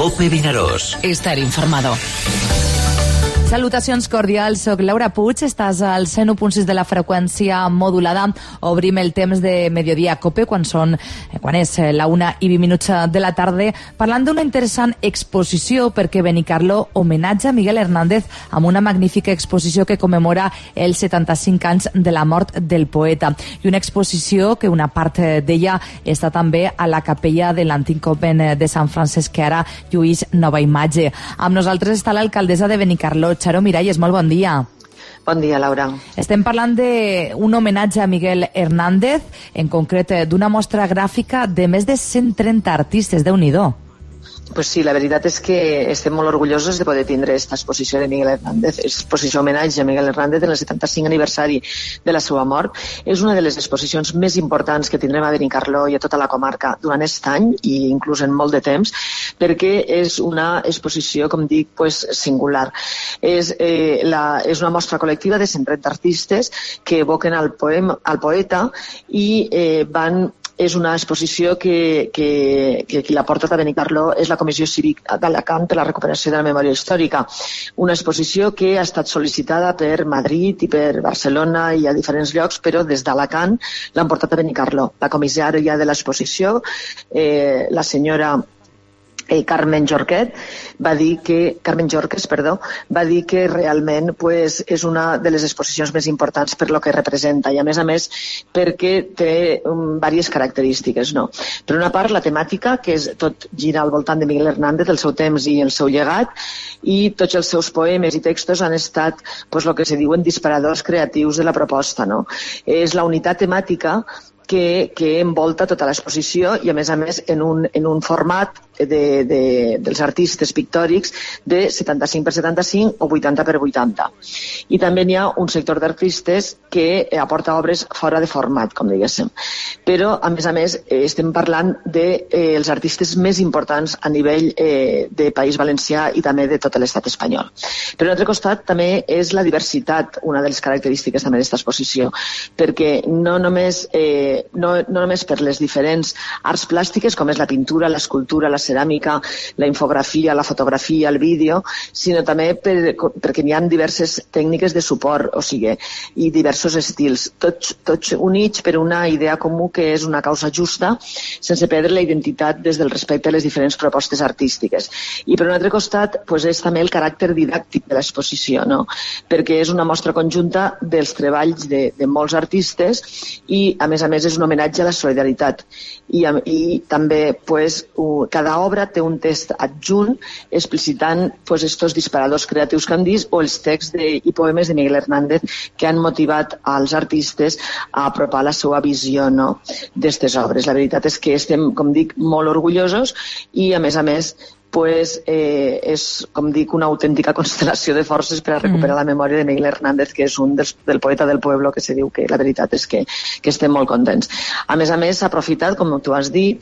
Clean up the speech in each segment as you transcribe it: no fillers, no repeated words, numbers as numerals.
COPE Vinaròs. Estar informado. Salutacions cordials, soc Laura Puig, estàs al 101.6 de la freqüència modulada. Obrim el temps de Mediodía Cope quan és la 1:20 de la tarda, parlant d'una interessant exposició, perquè Benicarló homenatja a Miguel Hernández amb una magnífica exposició que commemora els 75 anys de la mort del poeta. I una exposició que una part d'ella està també a la capella de l'antic convent de Sant Francesc, que ara lluís nova imatge. Amb nosaltres està l'alcaldessa de Benicarló, Charo Miralles, molt bon dia. Bon dia, Laura. Estem parlant d'un homenatge a Miguel Hernández, en concret d'una mostra gràfica de més de 130 artistes, Déu-n'hi-do. Pues sí, la veritat és que estem molt orgullosos de poder tindre aquesta exposició de Miguel Hernández, exposició homenatge a Miguel Hernández en el 75 aniversari de la seva mort. És una de les exposicions més importants que tindrem a Benicarló i a tota la comarca durant aquest any i inclús en molt de temps, perquè és una exposició, com dic, pues, singular. És una mostra col·lectiva de 130 artistes que evoquen al poeta i és una exposició que qui la porta a Benicarló és la Comissió Cívica d'Alacant per la recuperació de la memòria històrica. Una exposició que ha estat sol·licitada per Madrid i per Barcelona i a diferents llocs, però des d'Alacant l'han portat a Benicarló. La comissària de l'exposició, la senyora Carmen Jorques, va dir que realment és una de les exposicions més importants per lo que representa i a més perquè té diverses característiques. No? Per una part, la temàtica, que és tot gira al voltant de Miguel Hernández, el seu temps i el seu llegat, i tots els seus poemes i textos han estat el que se diuen disparadors creatius de la proposta. No? És la unitat temàtica que envolta tota l'exposició i a més en un format dels artistes pictòrics de 75x75 o 80x80. I també n'hi ha un sector d'artistes que aporta obres fora de format, com diguéssim. Però, a més, estem parlant dels artistes més importants a nivell de País Valencià i també de tot l'estat espanyol. Per un altre costat, també és la diversitat una de les característiques també d'aquesta exposició, perquè no només per les diferents arts plàstiques, com és la pintura, l'escultura, la ceràmica, la infografia, la fotografia, el vídeo, sinó també perquè n'hi ha diverses tècniques de suport, i diversos estils, tots units per una idea comú que és una causa justa, sense perdre la identitat des del respecte a les diferents propostes artístiques. I per un altre costat, és també el caràcter didàctic de l'exposició, no? Perquè és una mostra conjunta dels treballs de molts artistes i, a més, és un homenatge a la solidaritat. I també cada obra té un text adjunt explicitant estos disparadors creatius que han dit o els texts i poemes de Miguel Hernández que han motivat als artistes a apropar la seva visió d'aquestes obres. La veritat és que estem, com dic, molt orgullosos i, a més, és, com dic, una autèntica constel·lació de forces per a recuperar la memòria de Miguel Hernández, que és un del poeta del pueblo, que se diu que la veritat és que estem molt contents. A més, s'ha aprofitat, com tu has dit,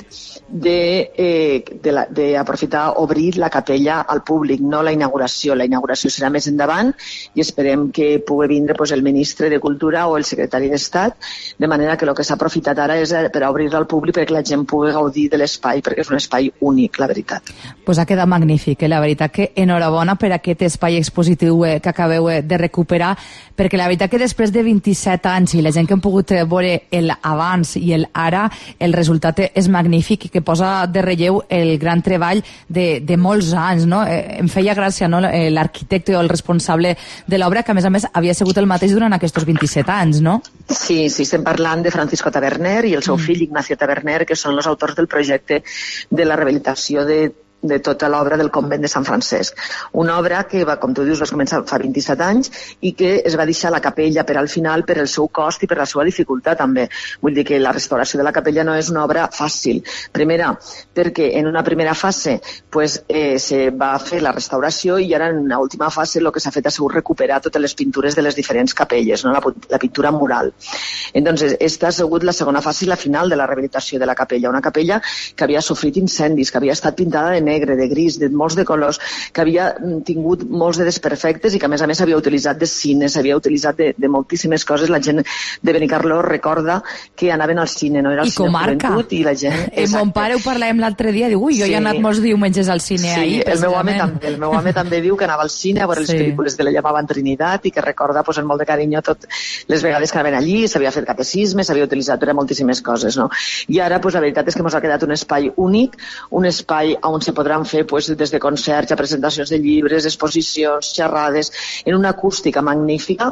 d'aprofitar obrir la capella al públic, no la inauguració. La inauguració serà més endavant i esperem que pugui vindre el ministre de Cultura o el secretari d'Estat, de manera que el que s'ha aprofitat ara és per obrir-la al públic perquè la gent pugui gaudir de l'espai, perquè és un espai únic, la veritat. Pues ha quedat magnífic, la veritat que enhorabona per aquest espai expositiu que acabeu de recuperar, perquè la veritat que després de 27 anys i la gent que hem pogut veure l'abans i l'ara, el resultat és magnífic i que posa de relleu el gran treball de molts anys, no? Em feia gràcia, no?, l'arquitecte o el responsable de l'obra, que a més havia sigut el mateix durant aquests 27 anys, no? Sí, estem parlant de Francisco Taberner i el seu fill Ignacio Taberner, que són els autors del projecte de la rehabilitació de tota l'obra del convent de Sant Francesc. Una obra que, com tu dius, va començar fa 27 anys i que es va deixar la capella per al final per el seu cost i per la seva dificultat també. Vull dir que la restauració de la capella no és una obra fàcil. Primera, perquè en una primera fase se va fer la restauració i ara en l'última fase el que s'ha fet ha sigut recuperar totes les pintures de les diferents capelles, no? La pintura mural. Entonces, esta ha sigut la segona fase i la final de la rehabilitació de la capella. Una capella que havia sofrit incendis, que havia estat pintada de negre, negre, de gris, de molts de colors, que havia tingut molts de desperfectes i que a més s'havia utilitzat de cine, s'havia utilitzat de moltíssimes coses. La gent de Benicarló recorda que anaven al cine, no era el cine Joventut, i la gent... Mon pare ho parlàvem l'altre dia, diu, ui, jo he anat molts diumenges al cine ahir. Sí, el meu home també diu que anava al cine a veure les pel·lícules de la Llamaban Trinitat i que recorda amb molt de carinyo tot les vegades que anaven allí, s'havia fet catecisme, s'havia utilitzat per a moltíssimes coses, no? I ara, la veritat és que ens ha quedat un espai únic, un espai on se podran fer des de concerts a presentacions de llibres, exposicions, xerrades, en una acústica magnífica,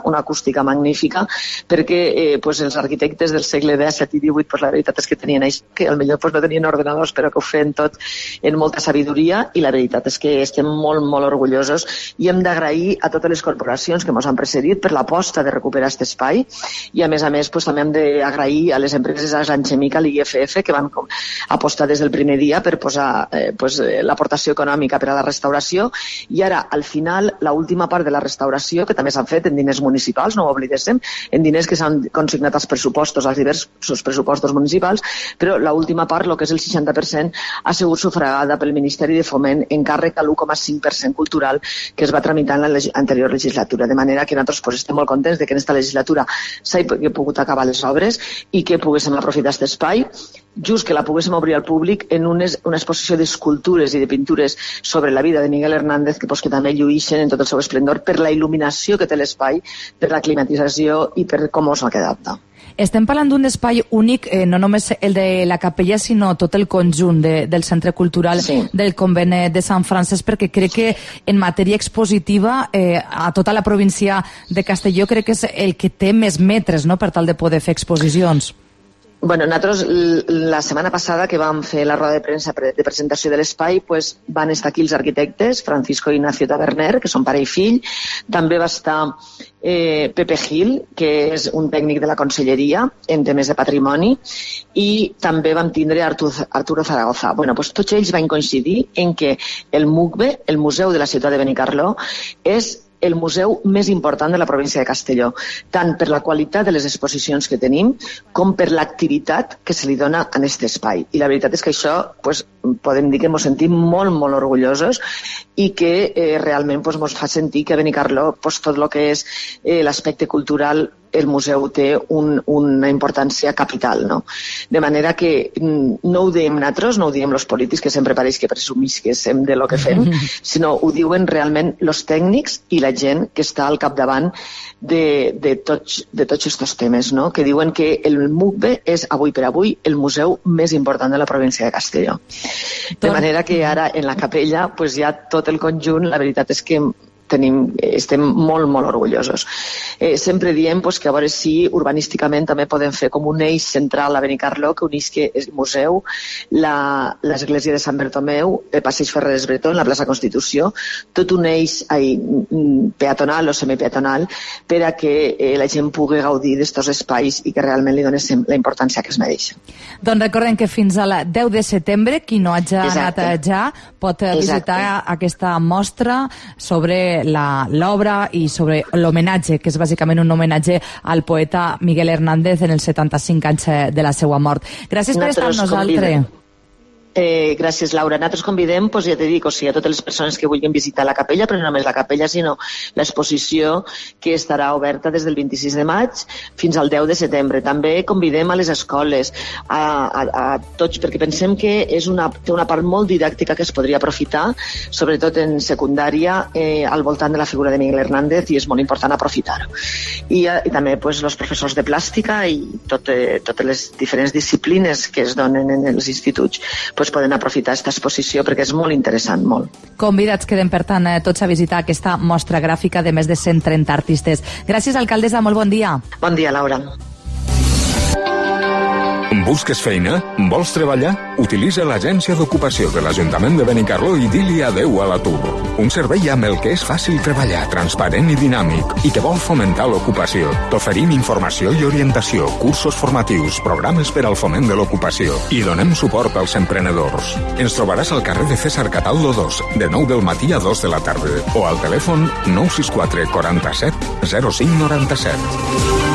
perquè els arquitectes del segle XVII i XVIII, la veritat és que tenien això, que potser no tenien ordenadors, però que ho feien tot en molta sabidoria, i la veritat és que estem molt, molt orgullosos i hem d'agrair a totes les corporacions que ens han precedit per l'aposta de recuperar aquest espai, i a més també hem d'agrair a les empreses Aglanchemica, l'IFF, que van apostar des del primer dia per posar l'aportació econòmica per a la restauració, i ara, al final, l'última part de la restauració, que també s'han fet en diners municipals, no ho oblidéssim, en diners que s'han consignat als pressupostos, als diversos pressupostos municipals, però l'última part, el que és el 60%, ha sigut sufragada pel Ministeri de Foment en càrrec a l'1,5% cultural que es va tramitar en l'anterior legislatura, de manera que nosaltres estem molt contents de que en aquesta legislatura s'hagi pogut acabar les obres i que poguéssim aprofitar aquest espai, just que la poguéssim obrir al públic en una exposició d'escultures i de pintures sobre la vida de Miguel Hernández, que també lluïxen en tot el seu esplendor per la il·luminació que té l'espai, per la climatització i per com us ha quedat. Estem parlant d'un espai únic, no només el de la capella, sinó tot el conjunt del Centre Cultural del Convent de Sant Francesc, perquè crec que en matèria expositiva a tota la província de Castelló crec que és el que té més metres, no?, per tal de poder fer exposicions. Bueno, nosaltres la setmana passada que vam fer la roda de premsa de presentació de l'espai, van estar aquí els arquitectes, Francisco i Ignacio Taberner, que són pare i fill, també va estar Pepe Gil, que és un tècnic de la Conselleria en temes de patrimoni, i també vam tindre Arturo Zaragoza. Tots ells van coincidir en que el MUCBE, el Museu de la Ciutat de Benicarló, és el museu més important de la província de Castelló, tant per la qualitat de les exposicions que tenim com per l'activitat que se li dona en aquest espai. I la veritat és que això podem dir que ens sentim molt, molt orgullosos i que realment ens fa sentir que a Benicarló tot el que és l'aspecte cultural, el museu té una importància capital, no? De manera que no ho diem nosaltres, no ho diem els polítics, que sempre pareix que presumisquéssim de lo que fem, sinó ho diuen realment els tècnics i la gent que està al capdavant de tots aquests temes, no? Que diuen que el MUCBE és, avui per avui, el museu més important de la província de Castelló. De manera que ara, en la capella, ja tot el conjunt, la veritat és que estem molt, molt orgullosos. Sempre diem que a veure si urbanísticament també podem fer com un eix central a Benicarló que unisqui el museu, l'església de Sant Bertomeu, el passeig Ferreres Bretón, la plaça Constitució, tot un eix peatonal o semipeatonal per a que la gent pugui gaudir d'estos espais i que realment li donessin la importància que es mereix. Doncs recordem que fins al 10 de setembre, qui no hagi anat ja pot visitar aquesta mostra sobre l'obra i sobre l'homenatge, que és bàsicament un homenatge al poeta Miguel Hernández en els 75 anys de la seva mort. Gràcies per estar amb nosaltres. Gràcies, Laura. Nosaltres convidem, ja t'he dit, a totes les persones que vulguin visitar la capella, però no només la capella, sinó l'exposició que estarà oberta des del 26 de maig fins al 10 de setembre. També convidem a les escoles, a tots, perquè pensem que té una part molt didàctica que es podria aprofitar, sobretot en secundària, al voltant de la figura de Miguel Hernández, i és molt important aprofitar-ho. I també els professors de plàstica i totes les diferents disciplines que es donen en els instituts poden aprofitar aquesta exposició perquè és molt interessant, molt. Convidats queden, per tant, tots a visitar aquesta mostra gràfica de més de 130 artistes. Gràcies, alcaldessa, molt bon dia. Bon dia, Laura. Busques feina? Vols treballar? Utilitza l'agència d'ocupació de l'Ajuntament de Benicarló i di-li adeu a l'atur. Un servei amb el que és fàcil treballar, transparent i dinàmic, i que vol fomentar l'ocupació. T'oferim informació i orientació, cursos formatius, programes per al foment de l'ocupació, i donem suport als emprenedors. Ens trobaràs al carrer de César Cataldo 2, de 9 del matí a 2 de la tarda, o al telèfon 964 47 05 97.